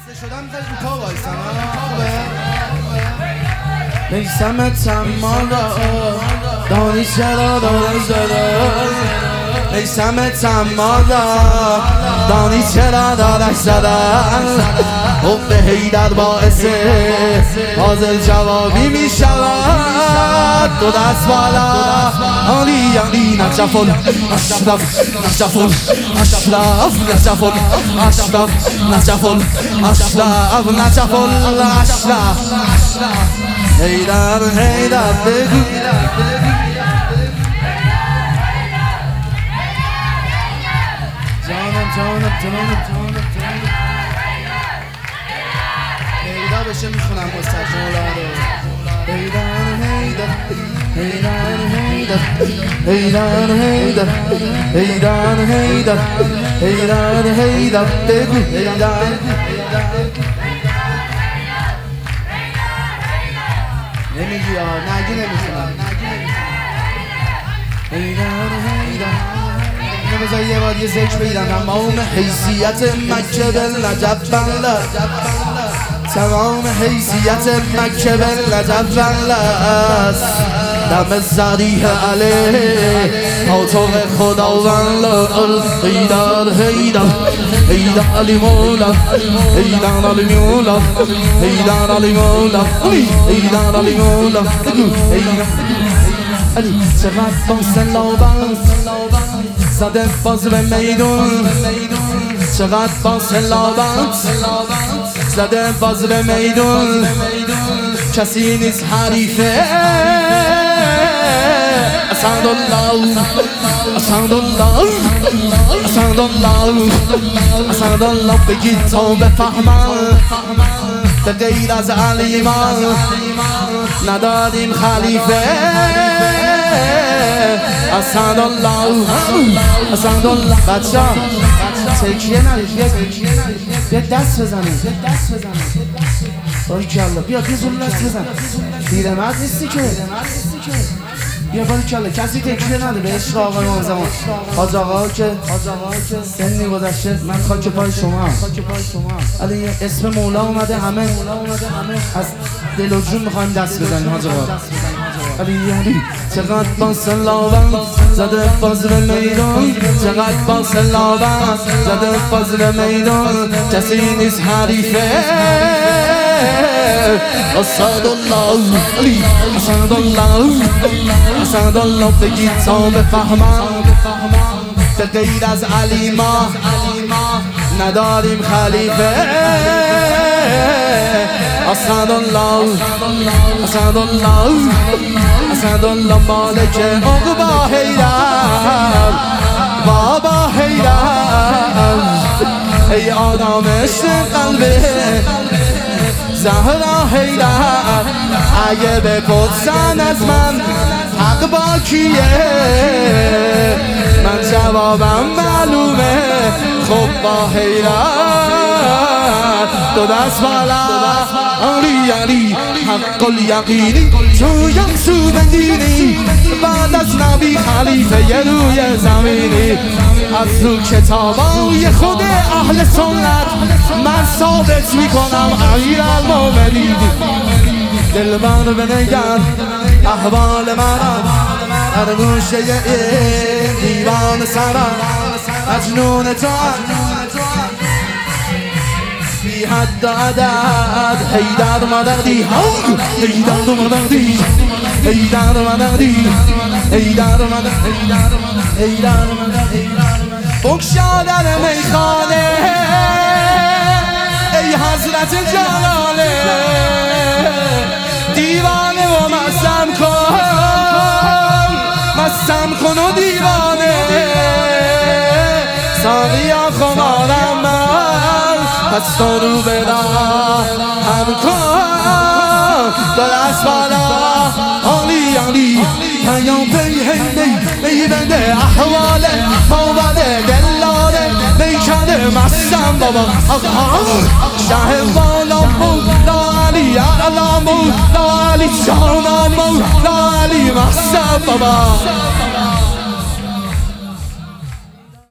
شدم می‌خوای رو پا وایسم میسم تمالا دانی چرا داری زده میسم تمالا دانی چرا دارش زدن حب حیدر باعث حاضر جوابی می شود دو دست بالا آلی آلی نجفل اشرف نجفل اشرف نجفل اشرف نجفل اشرف نجفل اشرف حیدر حیدر بگو جانم حیدر بشه میخونم مستقلا رو حیدر حیدر حیدر حیدر حیدر حیدر حیدر حیدر حیدر حیدر بگو حیدر نمیگی ها نگی نمیخونم حیدر حیدر اینو بذار یه بار یه ذکر بگیرم تمام حیثیت مکه بالنجف بله تمام حیثیت مکه بالنجف بله دم ذریح علیه پاتوق خداوند حیدر حیدر حیدر علی مولا حیدر علی مولا حیدر علی مولا حیدر علی مولا علی چقدر باز لابند زده باز به میدون چقدر باز لابند زده باز به میدون کسی نیست حریفه اسدالله اسدالله اسدالله اسدالله بگید تا بفهمم به غیر از علی ما نداریم خلیفه اسدالله اسدالله بچه ها تکیه ندید بیا دست بزنید باریکالله بیا زور دست بزن پیرمرد نیستی که بیا باریکالله کسی تکیه نده به عشق آقای امام زمان حاج آقا که سنی گذشته من خاک پای شما علی اسم مولا اومده همه از دل و جون میخوایم دست بزنیم حاج آقا علی چقدر باز لابند زده باز به میدان چقدر باز لابند زده باز به میدان کسی نیست حریفه اسدالله علی اسدالله اسدالله بگید تا بفهمم به غیر از علی ما نداریم خلیفه اسدالله اسدالله اسدالله مالک عقبا حیدر بابا حیدر ای آرامش قلبه زهرا حیدر اگه بپرسن از من حق با کیه من جوابم معلومه خب با حیدر دو دست بالا آری علی حق الیقینی جویم سود دینی بعد از نبی خلیفه یه روی زمینی از رو کتابای خود اهل سنت من ثابت میکنم امیر المومنین دلبر بنگر احوال من هر گوشه این دیوان سرم مجنون تو بی حد عدد حیدر مددی حیدر مددی حیدر مددی حیدر مددی حیدر مددی بگشا در میخانه ای حضرت جلاله دیوانه و مستم کن و دیوانه ساقیا خمارم من پس تو رو بدا هم کن دو دست بالا آلی آلی پیام پی بنده احوال موبده دلاله میکده مستم بابا شه بالام بود لا علی علام بود لا علی جانم بود لا علی مستم بابا